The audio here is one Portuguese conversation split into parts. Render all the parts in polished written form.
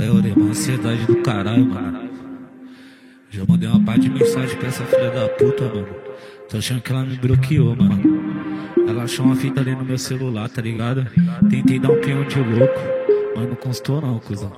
É, orei, uma ansiedade do caralho, mano. Já mandei uma parte de mensagem pra essa filha da puta, mano. Tô achando que ela me bloqueou, mano. Ela achou uma fita ali no meu celular, tá ligado? Tentei dar um peão de louco, mas não constou não, cuzão.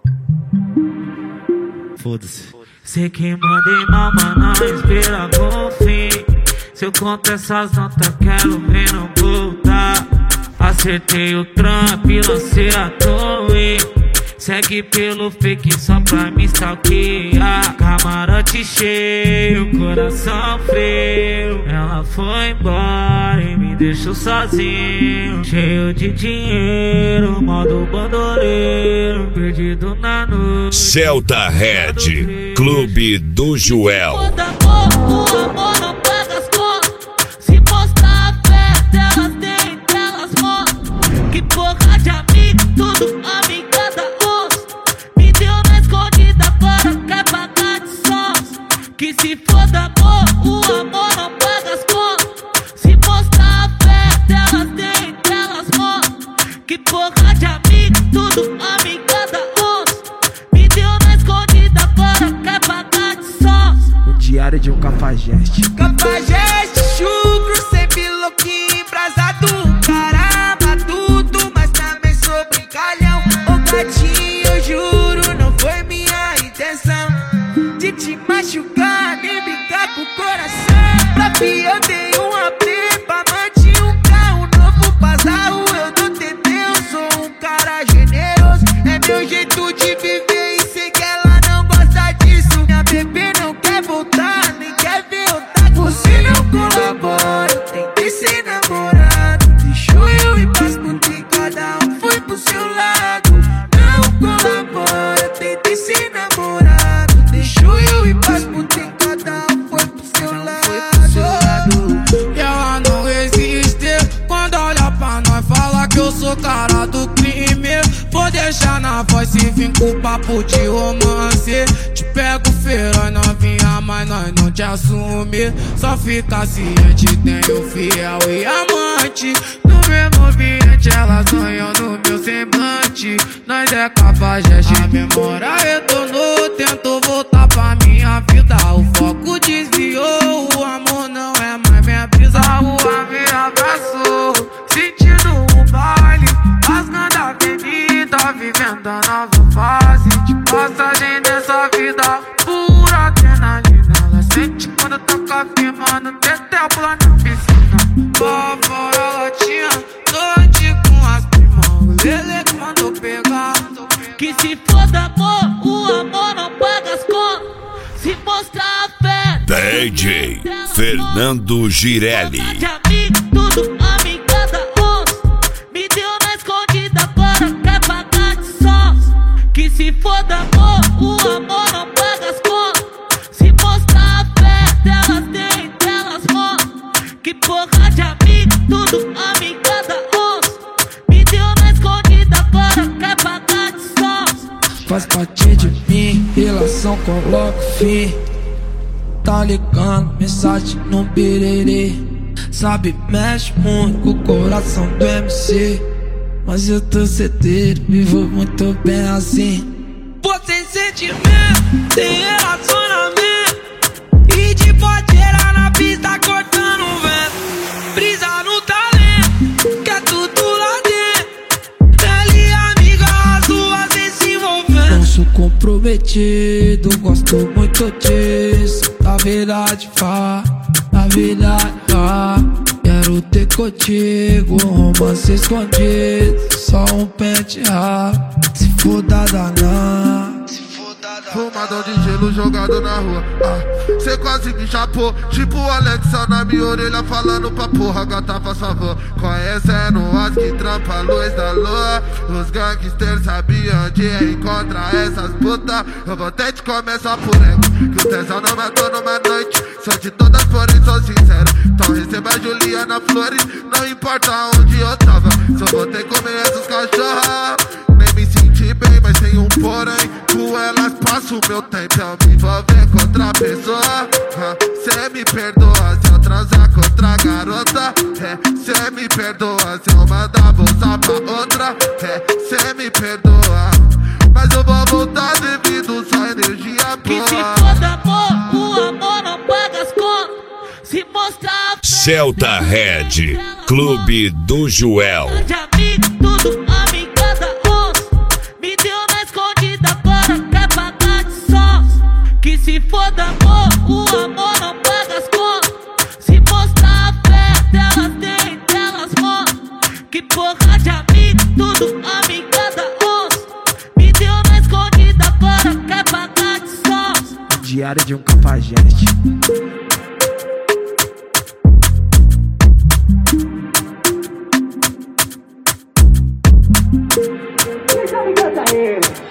Foda-se. Sei que mandei mal, mas não espera bom fim. Se eu conto essas notas, quero ver não voltar. Acertei o trampo e lancei a torre. Segue pelo fake só pra me stalkear. Camarote cheio, coração frio. Ela foi embora e me deixou sozinho. Cheio de dinheiro, modo bandoleiro. Perdido na noite. Celta Red, Clube do Joel. O amor não paga as contas. Se mostrar a fé delas, tem delas mostram. Que porra de amigo, tudo amigada osso. Me deu na escondida, agora quer pagar de sós. Que se foda amor, o amor não paga as contas. Se mostrar a fé delas, tem delas mostram. Que porra de amigo, tudo amigada osso. Me deu na escondida, agora quer pagar de sós. O diário de um cafajeste. Cafajeste, chucro, sempre louquinho, embrasado. Caramba, tudo, mas também sou brincalhão. Ô gatinho, eu juro, não foi minha intenção de te machucar, nem brincar com o coração. Pra mim eu dei um AP, pra manter um carro novo, passarro eu não tentei. Eu sou um cara generoso, é meu jeito de viver e sei que ela não gosta disso. Minha bebê não quer voltar, nem quer ver eu tá. Você não colabora, tem que ser namorado. Deixou eu ir pras putas, cada um foi pro seu lado. Não colabora, tem que ser namorado. Deixou eu ir pras putas, cada um foi pro seu lado. E ela não resiste quando olha pra nós, fala que eu sou cara do crime. Vou deixar na voz e vim com papo de romance. Te pego feroz, novinha, mas nós não te assume. Só fica ciente, tenho fiel e amante. No mesmo ambiente, elas sonham no meu semblante. Nós é cafajeste, a memória retornou. Tento voltar pra minha vida, o foco desviou. O amor não é mais minha brisa, o ar me abraçou. Sentindo o baile, rasgando a avenida, vivendo a nova fase de passagem dessa vida. Pura adrenalina, ela sente quando toca firmando. Tetel pula na piscina, lá fora latinha, noite com as primas. O Lele que mandou pegar. Que se foda amor, o amor não paga as contas. Se mostrar a fé DJ Fernando Girelli. de amigo, tudo amigada osso. Me deu na escondida, agora quer pagar de sós. Que se foda amor, o amor não paga as contas. Se mostrar a fé delas, tem delas mostram. Que porra de amigo, tudo amigada osso. Me deu na escondida, agora quer pagar de sós. Faz parte de mim, relação coloca fim. Tá ligando, mensagem no birerê. Sabe, mexe muito com o coração do MC. Mas eu tô certeiro, vivo muito bem assim. Pô, sem sentimento, sem relacionamento. E de boteira na pista cortando o vento. Brisa no talento, que é tudo lá dentro. Ela e amiga, as duas vem se envolvendo. Não sou comprometido, gosto muito disso. Na verdade, na verdade, quero ter contigo um romance escondido. Só um pente raro, se foda danar. Fumadão de gelo jogado na rua. Cê quase me chapou, tipo o Alexa na minha orelha falando pra porra, gata faz favor. Conhecendo as que trampa a luz da lua. Os gangsters sabiam onde encontrar essas putas. Eu vou até te comer só por ego, que o tesão não matou numa noite. Sou de todas, porém sou sincero. Então receba a Juliana Flores, não importa onde eu tava. Só vou ter que comer essas cachorras. Nem me senti bem, mas tem um porém. Com elas passo o meu tempo, eu me envolver com outra pessoa. Cê me perdoa se eu transar com outra garota. Cê me perdoa se eu mandar bolsa pra outra. Cê me perdoa, mas eu vou voltar. Celta Red, Clube do Joel. De amigo, tudo amiga da onça. Me deu na escondida, agora quer pagar de sons. Que se foda amor, o amor não paga as contas. Se mostrar a fé delas, tem delas mostram. Que porra de amigo, tudo amiga da onça. Me deu na escondida, agora quer pagar de sons. Diário de um cafajeste. Deixa me cantar ele.